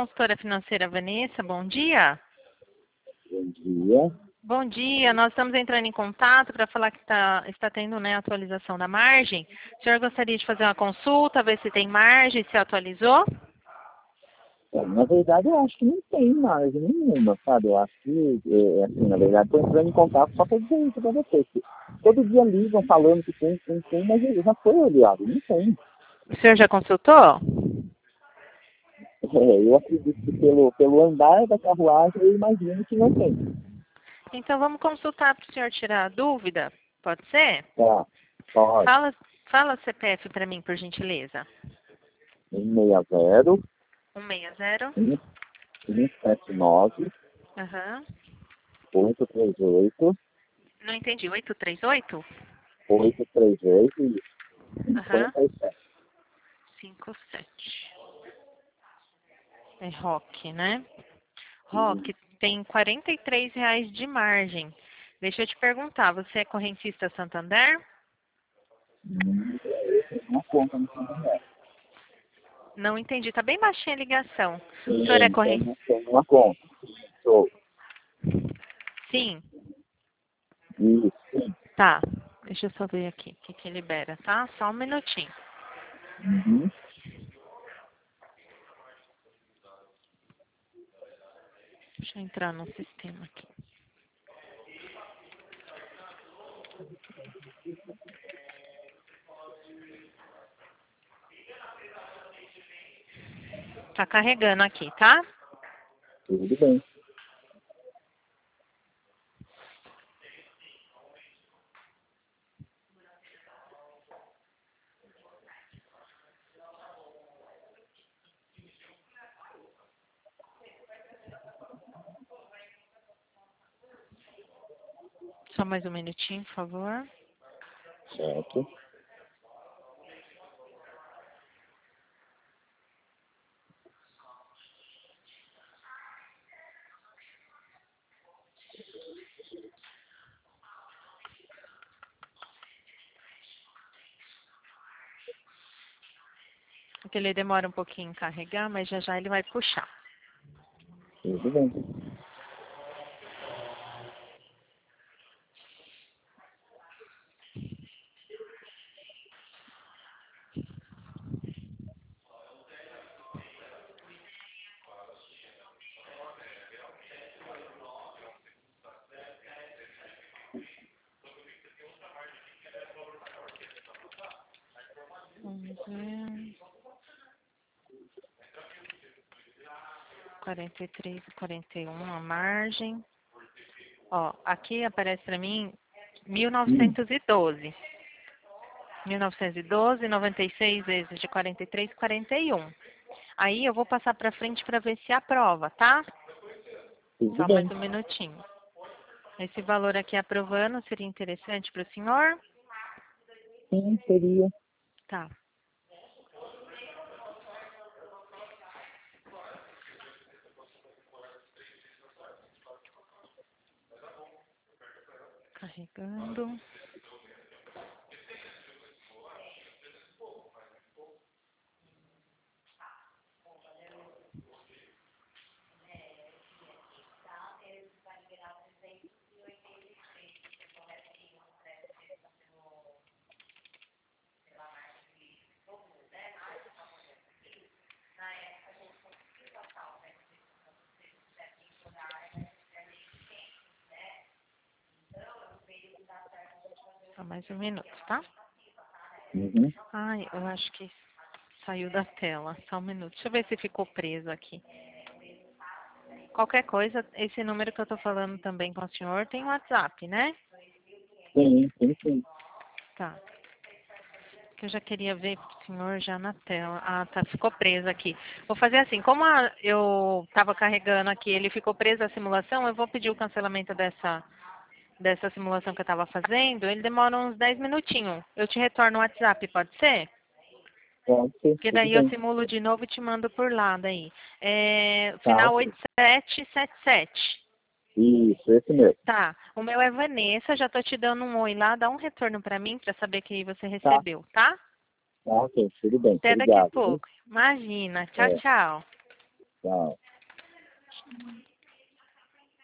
consultora financeira Vanessa, bom dia. Bom dia. Bom dia, nós estamos entrando em contato para falar que está tendo, né, atualização da margem. O senhor gostaria de fazer uma consulta, ver se tem margem, se atualizou? Na verdade, eu acho que não tem margem nenhuma, sabe? Eu acho que, assim, na verdade, estou entrando em contato só para dizer isso para você. Que todo dia ligam falando que tem, mas já foi olhado, não tem. O senhor já consultou? Eu acredito que pelo andar da carruagem, eu imagino que não tem. Então vamos consultar para o senhor tirar a dúvida, pode ser? Tá, pode. Fala CPF para mim, por gentileza. 160 160. 179 Aham. 838 Não entendi. 838? 838 e Aham. 57. 57. É Rock, né? Rock tem R$ 43 de margem. Deixa eu te perguntar, você é correntista Santander? Uma conta no Santander. Não entendi, tá bem baixinha a ligação. O senhor é correntista? Tem uma conta. Sou. Sim, Isso, sim. tá. Deixa eu só ver aqui o que libera, tá? Só um minutinho. Uhum. Deixa eu entrar no sistema aqui. Tá carregando aqui, tá? Tudo bem. Só mais um minutinho, por favor. Certo. Porque ele demora um pouquinho em carregar, mas já já ele vai puxar. Tudo bem. Vamos ver. 43 e 41 a margem. Ó, aqui aparece para mim 1912. 1912, 96 vezes de 43, 41. Aí eu vou passar para frente para ver se aprova, tá? Tudo Só bem. mais um minutinho. Esse valor aqui aprovando seria interessante para o senhor? Sim, seria. Tá. Carregando. Só mais um minuto, tá? Uhum. Ai, eu acho que saiu da tela. Só um minuto. Deixa eu ver se ficou preso aqui. Qualquer coisa, esse número que eu tô falando também com o senhor tem WhatsApp, né? Sim. Tá. Que eu já queria ver o senhor já na tela. Ah, tá. Ficou preso aqui. Vou fazer assim. Como eu tava carregando aqui, ele ficou preso à simulação, eu vou pedir o cancelamento dessa simulação que eu tava fazendo. Ele demora uns 10 minutinhos. Eu te retorno o WhatsApp, pode ser? Pode ser, Porque tudo daí eu bem. simulo de novo e te mando por lá daí. Tá, Final ok. 8777. Isso, esse mesmo. Tá. O meu é Vanessa, já tô te dando um oi lá. Dá um retorno pra mim pra saber que você Tá, recebeu, tá? tá, ok. Tudo bem. Até daqui a Obrigado, viu? pouco. Imagina. Tchau, É. tchau. Tchau.